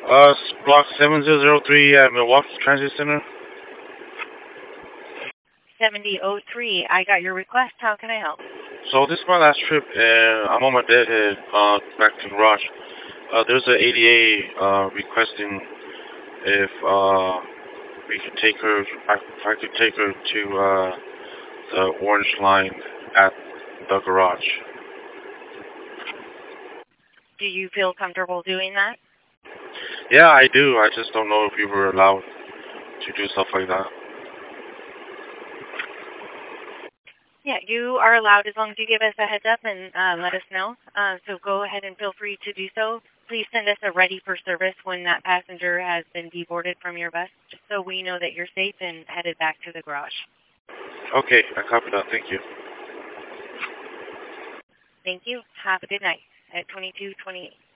Block 7003 at Milwaukee Transit Center. 7003. I got your request. How can I help? So this is my last trip, and I'm on my deadhead, back to the garage. There's an ADA, requesting if, we could take her, if I could take her to, the orange line at the garage. Do you feel comfortable doing that? Yeah, I do. I just don't know if we were allowed to do stuff like that. Yeah, you are allowed as long as you give us a heads up and let us know. So go ahead and feel free to do so. Please send us a ready for service when that passenger has been deboarded from your bus, just so we know that you're safe and headed back to the garage. Okay, I copy that. Thank you. Thank you. Have a good night at 2228.